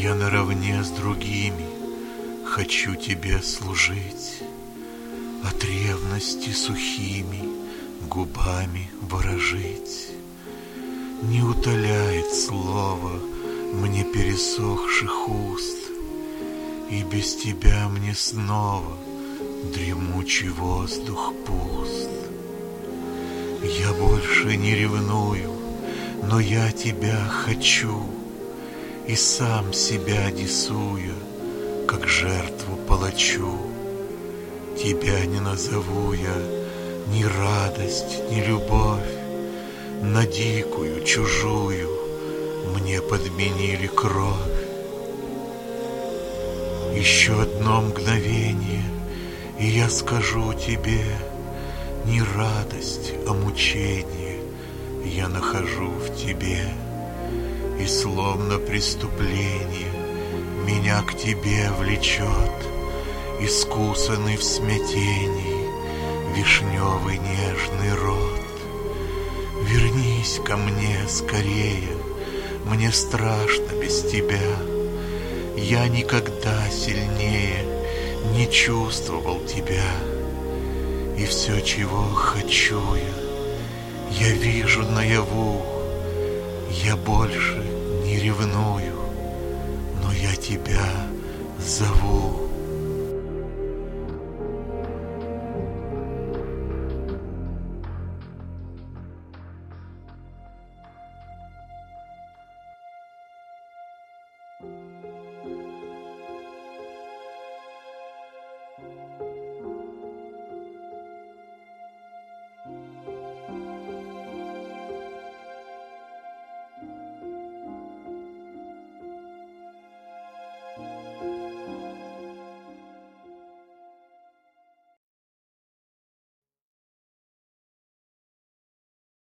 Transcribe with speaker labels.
Speaker 1: Я наравне с другими хочу тебе служить, от ревности сухими губами ворожить. Не утоляет слово мне пересохших уст, и без тебя мне снова дремучий воздух пуст. Я больше не ревную, но я тебя хочу, и сам себя десуя, как жертву палачу. Тебя не назову я ни радость, ни любовь, на дикую, чужую мне подменили кровь. Еще одно мгновение, и я скажу тебе, не радость, а мучение я нахожу в тебе. И словно преступление меня к тебе влечет искусанный в смятении вишневый нежный рот. Вернись ко мне скорее, мне страшно без тебя. Я никогда сильнее не чувствовал тебя. И все, чего хочу я вижу наяву. Я больше не ревную, но я тебя зову.